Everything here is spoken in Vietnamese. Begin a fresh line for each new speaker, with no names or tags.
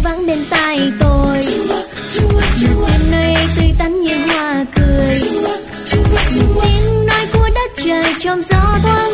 vang bên tai tôi. Một đêm nơi tươi tắn như hoa cười, một tiếng nói của đất trời trong gió thoáng.